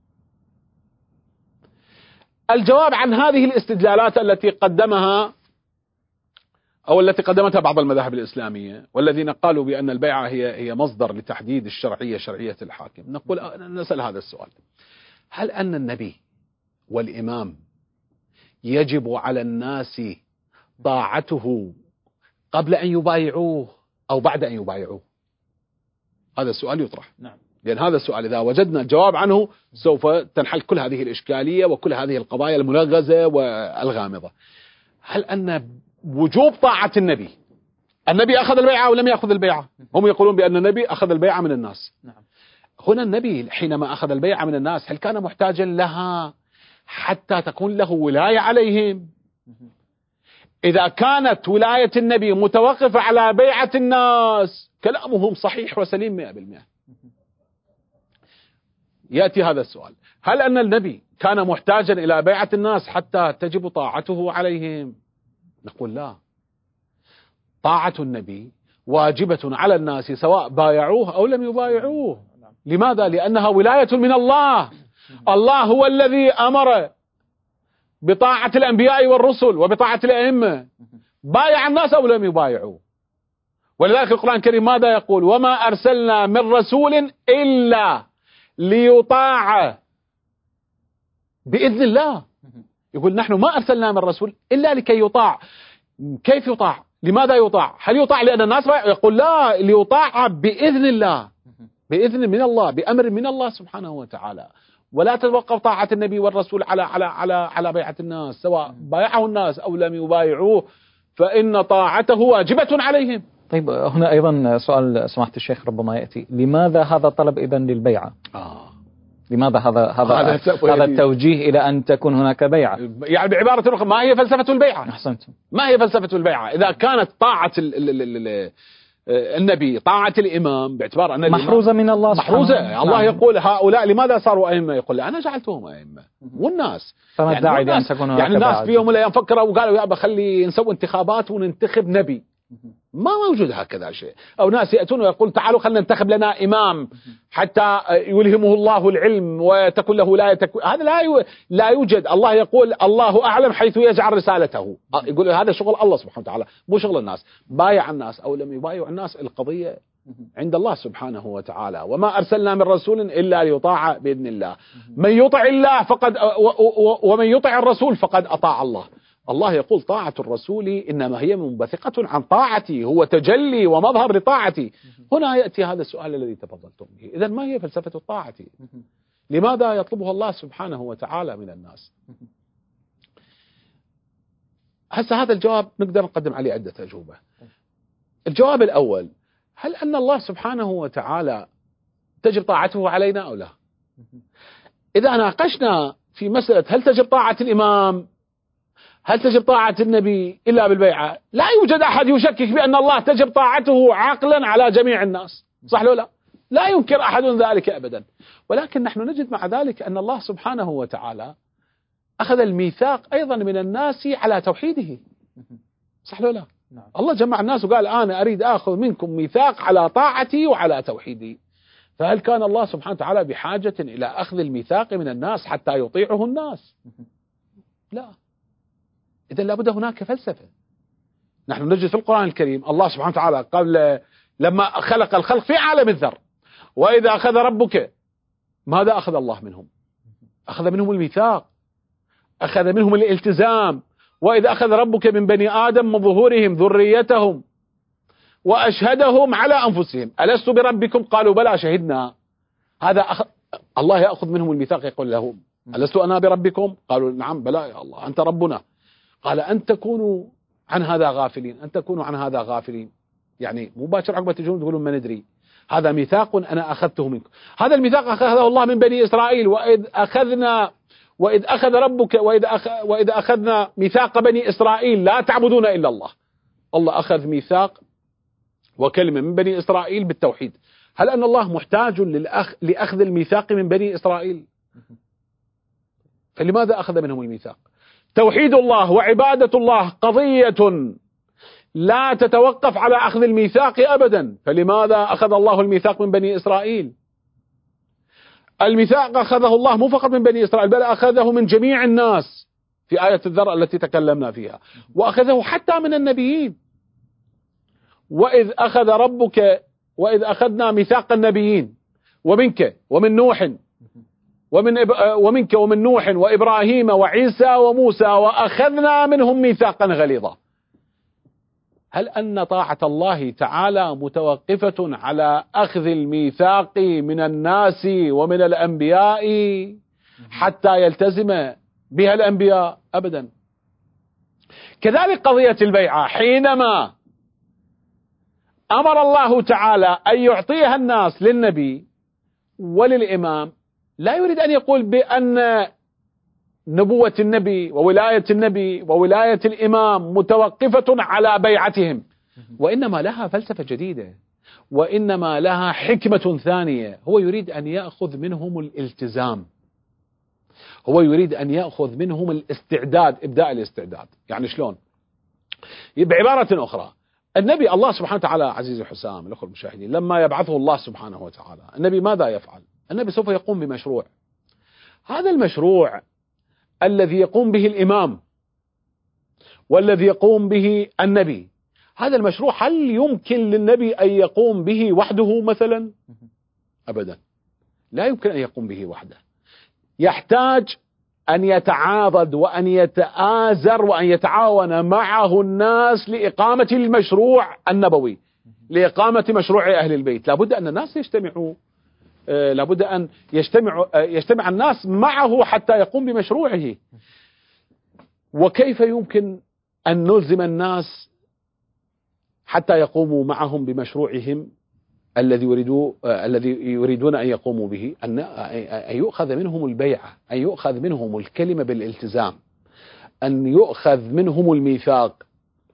الجواب عن هذه الاستدلالات التي قدمها أو التي قدمتها بعض المذاهب الإسلامية والذين قالوا بأن البيعة هي هي مصدر لتحديد الشرعية شرعية الحاكم، نقول نسأل هذا السؤال: هل أن النبي والإمام يجب على الناس طاعته قبل أن يبايعوه أو بعد أن يبايعوه؟ هذا السؤال يطرح. نعم. لأن هذا السؤال إذا وجدنا الجواب عنه سوف تنحل كل هذه الإشكالية وكل هذه القضايا المنغزة والغامضة. هل أن وجوب طاعة النبي، النبي أخذ البيعة أو لم يأخذ البيعة؟ هم يقولون بأن النبي أخذ البيعة من الناس. نعم. هنا النبي حينما أخذ البيعة من الناس هل كان محتاجا لها حتى تكون له ولاية عليهم؟ إذا كانت ولاية النبي متوقفة على بيعة الناس كلامهم صحيح وسليم مئة بالمئة. يأتي هذا السؤال: هل أن النبي كان محتاجا إلى بيعة الناس حتى تجب طاعته عليهم؟ نقول لا، طاعة النبي واجبة على الناس سواء بايعوه أو لم يبايعوه. لماذا؟ لأنها ولاية من الله. الله هو الذي أمر بطاعة الأنبياء والرسل وبطاعة الأئمة، بايع الناس أو لم يبايعوه. ولذلك القرآن الكريم ماذا يقول؟ وما أرسلنا من رسول إلا ليطاع بإذن الله. يقول نحن ما أرسلنا من رسول إلا لكي يطاع. كيف يطاع؟ لماذا يطاع؟ هل يطاع لأن الناس بايع؟ يقول لا، ليطاع بإذن الله، بإذن من الله، بأمر من الله سبحانه وتعالى. ولا تتوقف طاعة النبي والرسول على على على على بيعة الناس، سواء بايعه الناس أو لم يبايعوه فإن طاعته واجبة عليهم. طيب هنا أيضا سؤال سماحة الشيخ ربما يأتي: لماذا هذا طلب إذن للبيعة؟ آه. لماذا هذا هذا هذا, هذا التوجيه إلى أن تكون هناك بيعة؟ يعني بعبارة أخرى، ما هي فلسفة البيعة؟ أحسنتم. ما هي فلسفة البيعة؟ إذا كانت طاعة ال ال ال ال النبي، طاعة الإمام، باعتبار أن محروزة من الله، محروزة. الله يقول هؤلاء لماذا صاروا أئمة؟ يقول أنا جعلتهم أئمة والناس. فما الداعي لأن تكون هناك يعني الناس في يوم من الأيام فكروا وقالوا يا أبا خلي نسوي انتخابات وننتخب نبي. ما موجود هكذا شيء. أو ناس يأتون ويقول تعالوا خلنا ننتخب لنا إمام حتى يلهمه الله العلم وتكون له ولاية. هذا لا لا يوجد. الله يقول الله أعلم حيث يجعل رسالته. يقول هذا شغل الله سبحانه وتعالى مو شغل الناس. بايع الناس أو لم يبايع الناس القضية عند الله سبحانه وتعالى. وما أرسلنا من رسول إلا ليطاع بإذن الله. من يطع الله فقد ومن يطع الرسول فقد أطاع الله. الله يقول طاعة الرسول إنما هي منبثقة عن طاعتي، هو تجلي ومظهر لطاعتي. هنا يأتي هذا السؤال الذي تفضلتم به: إذن ما هي فلسفة الطاعة؟ لماذا يطلبها الله سبحانه وتعالى من الناس؟ هسه هذا الجواب نقدر نقدم عليه عدة أجوبة. الجواب الأول: هل أن الله سبحانه وتعالى تجب طاعته علينا أو لا؟ إذا ناقشنا في مسألة هل تجب طاعة الإمام، هل تجب طاعة النبي إلا بالبيعة، لا يوجد أحد يشكك بأن الله تجب طاعته عقلا على جميع الناس، صح ولا لا؟ لا ينكر أحد ذلك أبدا. ولكن نحن نجد مع ذلك أن الله سبحانه وتعالى أخذ الميثاق أيضا من الناس على توحيده، صح ولا لا؟ نعم. الله جمع الناس وقال أنا أريد أخذ منكم ميثاق على طاعتي وعلى توحيدي. فهل كان الله سبحانه وتعالى بحاجة إلى أخذ الميثاق من الناس حتى يطيعه الناس؟ لا. إذن لابد هناك فلسفة. نحن نجد في القرآن الكريم الله سبحانه وتعالى قبل لما خلق الخلق في عالم الذر: وإذا أخذ ربك، ماذا أخذ الله منهم؟ أخذ منهم الميثاق، أخذ منهم الالتزام. وإذا أخذ ربك من بني آدم من ظهورهم ذريتهم وأشهدهم على أنفسهم ألست بربكم قالوا بلى شهدنا. هذا أخ... الله يأخذ منهم الميثاق يقول لهم ألست أنا بربكم قالوا نعم بلى يا الله أنت ربنا. قال أن تكونوا عن هذا غافلين، أن تكونوا عن هذا غافلين. يعني مباشر عقبة تجون تقولون ما ندري. هذا ميثاق أنا أخذته منكم. هذا الميثاق أخذه الله من بني إسرائيل، وإذ أخذنا وإذ أخذ ربك وإذ أخ وإذ أخذنا ميثاق بني إسرائيل لا تعبدون إلا الله. الله أخذ ميثاق وكلمة من بني إسرائيل بالتوحيد. هل أن الله محتاج للأخ... لأخذ الميثاق من بني إسرائيل؟ فلماذا أخذ منهم الميثاق؟ توحيد الله وعبادة الله قضية لا تتوقف على أخذ الميثاق أبدا، فلماذا أخذ الله الميثاق من بني إسرائيل؟ الميثاق أخذه الله مو فقط من بني إسرائيل، بل أخذه من جميع الناس في آية الذر التي تكلمنا فيها، وأخذه حتى من النبيين. وإذ أخذ ربك وإذ أخذنا ميثاق النبيين ومنك ومن نوح ومن إب... ومنك ومن نوح وإبراهيم وعيسى وموسى وأخذنا منهم ميثاقا غليظا. هل أن طاعة الله تعالى متوقفة على أخذ الميثاق من الناس ومن الأنبياء حتى يلتزم بها الأنبياء؟ أبدا. كذلك قضية البيعة، حينما أمر الله تعالى أن يعطيها الناس للنبي وللإمام، لا يريد أن يقول بأن نبوة النبي وولاية النبي وولاية الإمام متوقفة على بيعتهم، وإنما لها فلسفة جديدة، وإنما لها حكمة ثانية. هو يريد أن يأخذ منهم الالتزام، هو يريد أن يأخذ منهم الاستعداد، إبداء الاستعداد. يعني شلون؟ بعبارة أخرى، النبي الله سبحانه وتعالى عزيزي حسام الأخوة المشاهدين، لما يبعثه الله سبحانه وتعالى، النبي ماذا يفعل؟ النبي سوف يقوم بمشروع. هذا المشروع الذي يقوم به الإمام والذي يقوم به النبي، هذا المشروع هل يمكن للنبي أن يقوم به وحده مثلا؟ أبدا، لا يمكن أن يقوم به وحده. يحتاج أن يتعاضد وأن يتآزر وأن يتعاون معه الناس لإقامة المشروع النبوي، لإقامة مشروع أهل البيت. لابد أن الناس يجتمعوا، لابد أن يجتمع يجتمع الناس معه حتى يقوم بمشروعه. وكيف يمكن أن نلزم الناس حتى يقوموا معهم بمشروعهم الذي يريدوا الذي يريدون أن يقوموا به؟ أن أن يؤخذ منهم البيعة، أن يؤخذ منهم الكلمة بالالتزام، أن يؤخذ منهم الميثاق.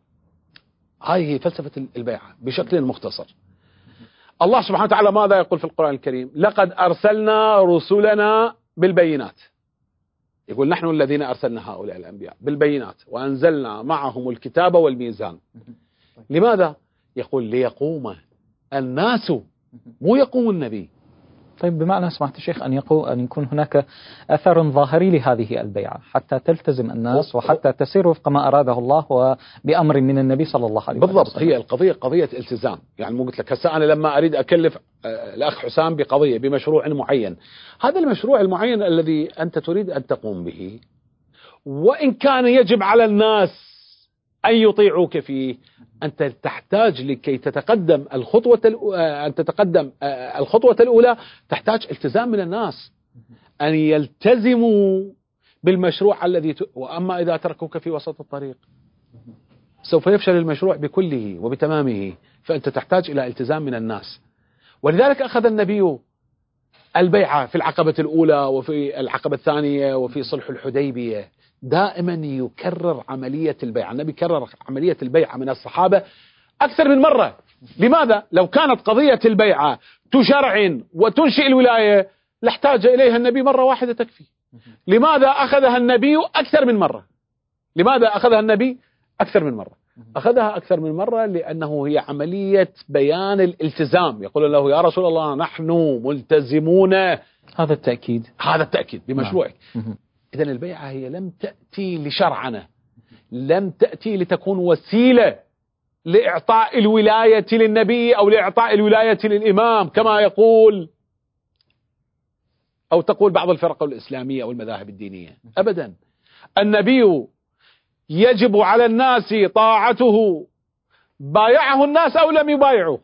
هذه فلسفة البيعة بشكل مختصر. الله سبحانه وتعالى ماذا يقول في القرآن الكريم؟ لقد أرسلنا رسلنا بالبينات. يقول نحن الذين أرسلنا هؤلاء الأنبياء بالبينات وأنزلنا معهم الكتاب والميزان. لماذا؟ يقول ليقوم الناس، مو يقوم النبي. طيب بمعنى سمعت الشيخ أن يقول أن يكون هناك أثر ظاهري لهذه البيعة حتى تلتزم الناس وحتى تسير وفق ما أراده الله وبأمر من النبي صلى الله عليه وسلم. بالضبط، هي القضية قضية التزام. يعني مو قلت لك هسه أنا لما أريد أكلف الأخ حسام بقضية بمشروع معين، هذا المشروع المعين الذي أنت تريد أن تقوم به، وإن كان يجب على الناس أن يطيعوك فيه، أنت تحتاج لكي تتقدم الخطوة أن تتقدم الخطوة الأولى، تحتاج التزام من الناس أن يلتزموا بالمشروع الذي ت... وأما إذا تركوك في وسط الطريق سوف يفشل المشروع بكله وبتمامه، فأنت تحتاج إلى التزام من الناس. ولذلك أخذ النبي البيعة في العقبة الأولى وفي العقبة الثانية وفي صلح الحديبية. دائما يكرر عملية البيعة، النبي كرر عملية البيعة من الصحابة أكثر من مرة. لماذا؟ لو كانت قضية البيعة تشرع وتنشئ الولاية لاحتاج إليها النبي مرة واحدة تكفي. لماذا أخذها النبي أكثر من مرة؟ لماذا أخذها النبي أكثر من مرة؟ أخذها أكثر من مرة لأنه هي عملية بيان الالتزام. يقول له يا رسول الله نحن ملتزمون، هذا التأكيد، هذا التأكيد بمشروعك. إذن البيعة هي لم تأتي لشرعنا، لم تأتي لتكون وسيلة لإعطاء الولاية للنبي أو لإعطاء الولاية للإمام كما يقول أو تقول بعض الفرق الإسلامية أو المذاهب الدينية. أبدا، النبي يجب على الناس طاعته، بايعه الناس أو لم يبايعه،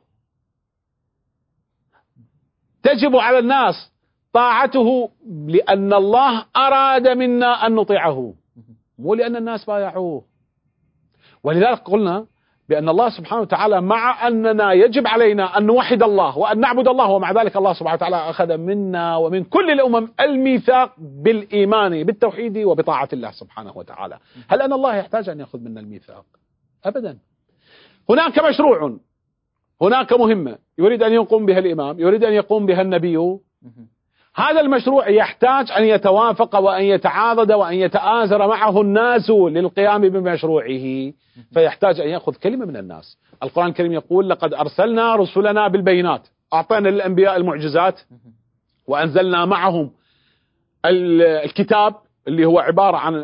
تجب على الناس طاعته لأن الله أراد منا أن نطيعه، مو لأن الناس بايعوه. ولذلك قلنا بأن الله سبحانه وتعالى مع أننا يجب علينا أن نوحد الله وأن نعبد الله، ومع ذلك الله سبحانه وتعالى أخذ منا ومن كل الأمم الميثاق بالإيمان بالتوحيد وبطاعة الله سبحانه وتعالى. هل أن الله يحتاج أن يأخذ منا الميثاق؟ أبدا. هناك مشروع، هناك مهمة يريد أن يقوم بها الإمام، يريد أن يقوم بها النبي. هذا المشروع يحتاج أن يتوافق وأن يتعاضد وأن يتآزر معه الناس للقيام بمشروعه، فيحتاج أن يأخذ كلمة من الناس. القرآن الكريم يقول: لقد أرسلنا رسلنا بالبينات، أعطينا للأنبياء المعجزات وأنزلنا معهم الكتاب اللي هو عبارة عن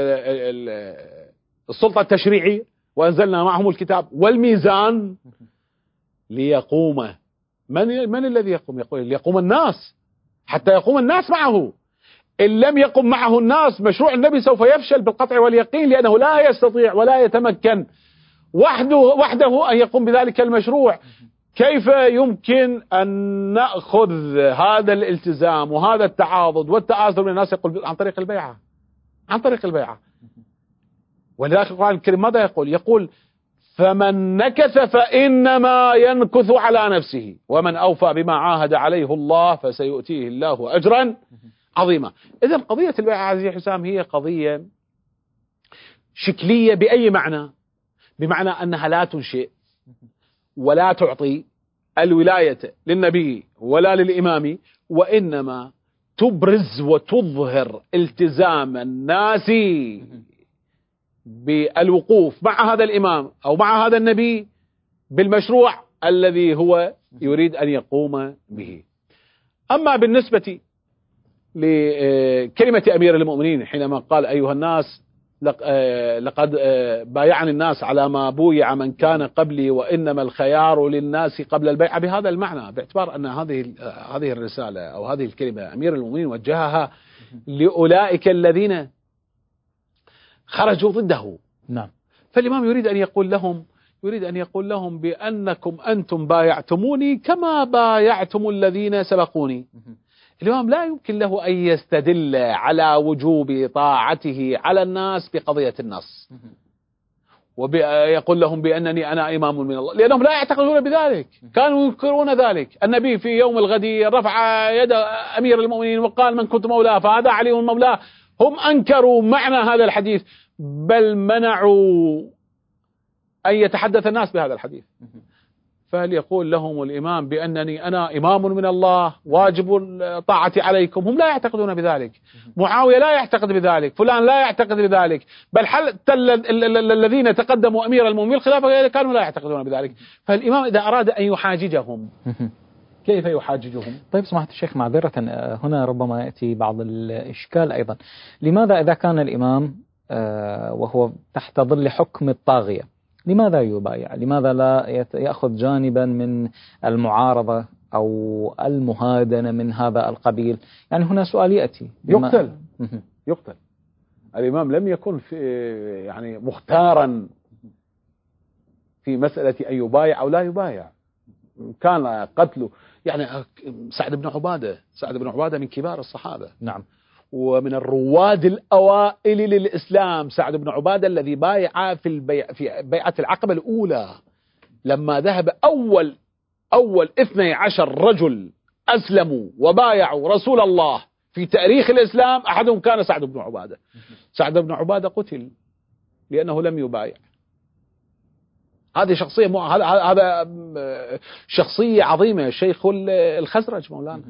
السلطة التشريعية، وأنزلنا معهم الكتاب والميزان ليقوم من, من الذي يقوم؟ يقول ليقوم الناس، حتى يقوم الناس معه. إن لم يقم معه الناس مشروع النبي سوف يفشل بالقطع واليقين، لأنه لا يستطيع ولا يتمكن وحده وحده أن يقوم بذلك المشروع. كيف يمكن أن نأخذ هذا الالتزام وهذا التعاضد والتآزر من الناس؟ يقول عن طريق البيعة، عن طريق البيعة. ولذلك القرآن الكريم ماذا يقول؟ يقول: فمن نكث فإنما ينكث على نفسه ومن أوفى بما عاهد عليه الله فسيؤتيه الله أجرا عظيما. إذن قضية البيعة عزيزي حسام هي قضية شكلية بأي معنى؟ بمعنى أنها لا تنشئ ولا تعطي الولاية للنبي ولا للإمام، وإنما تبرز وتظهر التزام الناس بالوقوف مع هذا الإمام أو مع هذا النبي بالمشروع الذي هو يريد أن يقوم به. أما بالنسبة لكلمة أمير المؤمنين حينما قال: أيها الناس لقد بايعني الناس على ما بويع من كان قبلي وإنما الخيار للناس قبل البيعة، بهذا المعنى، باعتبار أن هذه هذه الرسالة أو هذه الكلمة أمير المؤمنين وجهها لأولئك الذين خرجوا ضده. نعم. فالإمام يريد أن يقول لهم يريد أن يقول لهم بأنكم أنتم بايعتموني كما بايعتم الذين سبقوني. الإمام لا يمكن له أن يستدل على وجوب طاعته على الناس بقضية النص ويقول لهم بأنني أنا إمام من الله، لأنهم لا يعتقدون بذلك، كانوا ينكرون ذلك. النبي في يوم الغدير رفع يد أمير المؤمنين وقال: من كنت مولاه فهذا علي مولاه. هم أنكروا معنى هذا الحديث، بل منعوا أن يتحدث الناس بهذا الحديث. فهل يقول لهم الإمام بأنني أنا إمام من الله واجب الطاعة عليكم؟ هم لا يعتقدون بذلك. معاوية لا يعتقد بذلك، فلان لا يعتقد بذلك، بل حتى الذين تقدموا أمير المؤمنين الخلافة كانوا لا يعتقدون بذلك. فالإمام إذا أراد أن يحاججهم كيف يحاججهم؟ طيب سماحة الشيخ، معذرة هنا ربما يأتي بعض الإشكال أيضا. لماذا إذا كان الإمام وهو تحت ظل حكم الطاغية لماذا يبايع؟ لماذا لا يأخذ جانبا من المعارضة أو المهادنة من هذا القبيل؟ يعني هنا سؤال يأتي. يقتل يقتل الإمام لم يكن في يعني مختارا في مسألة أن يبايع أو لا يبايع، كان قتله. يعني سعد بن عبادة سعد بن عبادة من كبار الصحابة، نعم، ومن الرواد الأوائل للإسلام. سعد بن عبادة الذي بايع في البيع في بيعة العقبة الأولى، لما ذهب أول أول اثني عشر رجل أسلموا وبايعوا رسول الله في تاريخ الإسلام، أحدهم كان سعد بن عبادة. سعد بن عبادة قتل لأنه لم يبايع. هذه شخصية مو... هذا هذا شخصية عظيمة، شيخ الخزرج مولانا،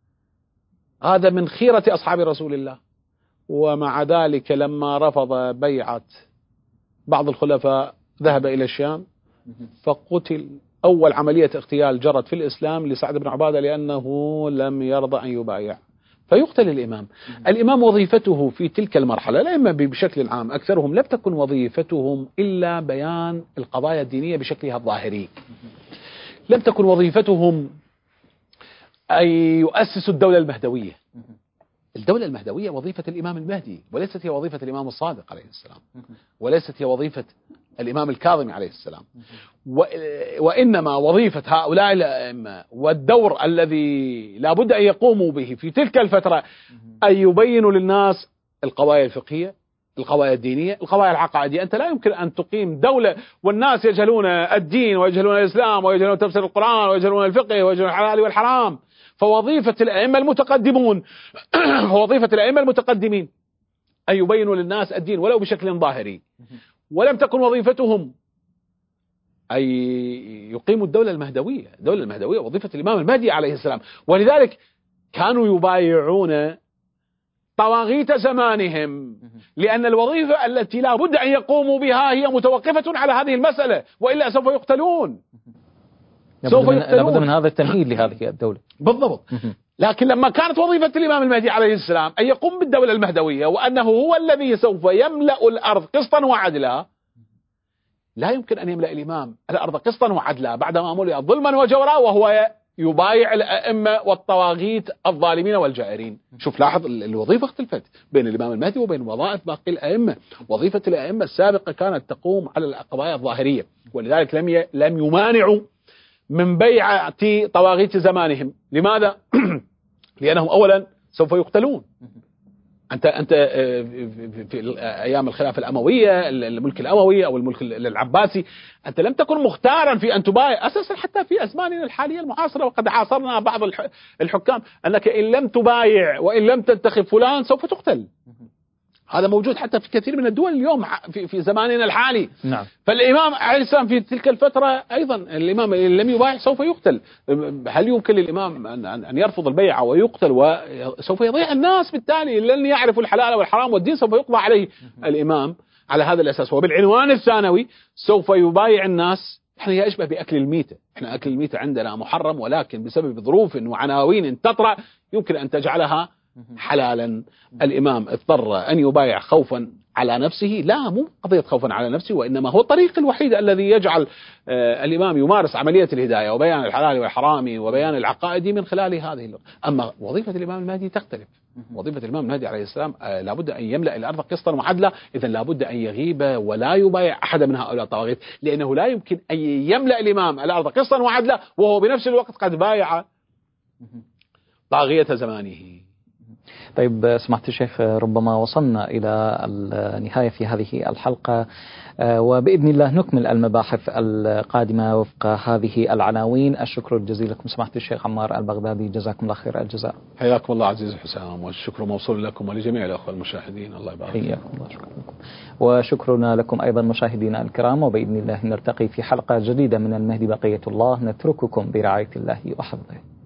هذا من خيرة أصحاب رسول الله. ومع ذلك لما رفض بيعة بعض الخلفاء ذهب إلى الشام فقتل. أول عملية اغتيال جرت في الإسلام لسعد بن عبادة لأنه لم يرضى أن يبايع، فيقتل الإمام. الإمام وظيفته في تلك المرحلة، الأئمة بشكل عام أكثرهم لم تكن وظيفتهم إلا بيان القضايا الدينية بشكلها الظاهري، لم تكن وظيفتهم أن يؤسسوا الدولة المهدوية. الدولة المهدوية وظيفة الإمام المهدي، وليست هي وظيفة الإمام الصادق عليه السلام، وليست هي وظيفة الإمام الكاظم عليه السلام، وإنما وظيفة هؤلاء الأئمة والدور الذي لا بد أن يقوموا به في تلك الفترة أن يبينوا للناس القضايا الفقهية، القضايا الدينية، القضايا العقائدية. أنت لا يمكن أن تقيم دولة والناس يجهلون الدين ويجهلون الإسلام ويجهلون تفسير القرآن ويجهلون الفقه ويجهلون الحلال والحرام. فوظيفة الأئمة المتقدمون وظيفة الأئمة المتقدمين أن يبينوا للناس الدين ولو بشكل ظاهري، ولم تكن وظيفتهم أي يقيموا الدولة المهدوية. الدولة المهدوية وظيفة الإمام المهدي عليه السلام، ولذلك كانوا يبايعون طواغيت زمانهم، لأن الوظيفة التي لا بد أن يقوموا بها هي متوقفة على هذه المسألة، وإلا سوف يقتلون. سوف يقتلون. لابد من هذا التمهيد لهذه الدولة بالضبط. لكن لما كانت وظيفة الإمام المهدي عليه السلام أن يقوم بالدولة المهدوية وأنه هو الذي سوف يملأ الأرض قسطا وعدلا، لا يمكن أن يملأ الإمام الأرض قسطا وعدلا بعدما ملئت ظلما وجورا وهو يبايع الأئمة والطواغيت الظالمين والجائرين. شوف لاحظ الوظيفة اختلفت بين الإمام المهدي وبين وظائف باقي الأئمة. وظيفة الأئمة السابقة كانت تقوم على القضايا الظاهرية، ولذلك لم لم يمانعوا من بيع طواغيت زمانهم. لماذا؟ لأنهم أولا سوف يقتلون. أنت أنت في أيام الخلافة الأموية، الملك الأموي أو الملك العباسي، أنت لم تكن مختارا في أن تبايع أساسا حتى في أزماننا الحالية المعاصرة، وقد عاصرنا بعض الحكام أنك إن لم تبايع وإن لم تنتخب فلان سوف تقتل. هذا موجود حتى في كثير من الدول اليوم في في زماننا الحالي. نعم. فالإمام عليه السلام في تلك الفترة أيضا الإمام اللي لم يبايع سوف يقتل. هل يمكن للإمام أن أن يرفض البيعة ويقتل وسوف يضيع الناس؟ بالتالي لن يعرفوا الحلال والحرام والدين سوف يقضى عليه الإمام على هذا الأساس. وبالعنوان الثانوي سوف يبايع الناس. احنا يشبه بأكل الميتة. احنا أكل الميتة عندنا محرم، ولكن بسبب ظروف وعناوين تطرأ يمكن أن تجعلها حلالا. الإمام اضطر أن يبايع خوفا على نفسه، لا مو قضية خوفا على نفسه، وإنما هو الطريق الوحيد الذي يجعل آه الإمام يمارس عملية الهداية وبيان الحلال والحرام وبيان العقائد من خلال هذه اللغة. أما وظيفة الإمام المهدي تختلف. وظيفة الإمام المهدي عليه السلام آه لابد أن يملأ الأرض قسطا وعدلا، إذا لابد أن يغيب ولا يبايع أحد من هؤلاء الطواغيت، لأنه لا يمكن أن يملأ الإمام الأرض قسطا وعدلا وهو بنفس الوقت قد بايع طاغية زمانه. طيب سمعت الشيخ، ربما وصلنا إلى النهاية في هذه الحلقة، وبإذن الله نكمل المباحث القادمة وفق هذه العناوين. الشكر الجزيل لكم سمعت الشيخ عمار البغدادي، جزاكم الله خير الجزاء. حياكم الله عزيز حسام، والشكر موصول لكم ولجميع الأخوة المشاهدين. الله يبارك فيكم. حياكم الله. شكرا لكم وشكرنا لكم أيضا مشاهدينا الكرام، وبإذن الله نلتقي في حلقة جديدة من المهدي بقية الله. نترككم برعاية الله وحفظه.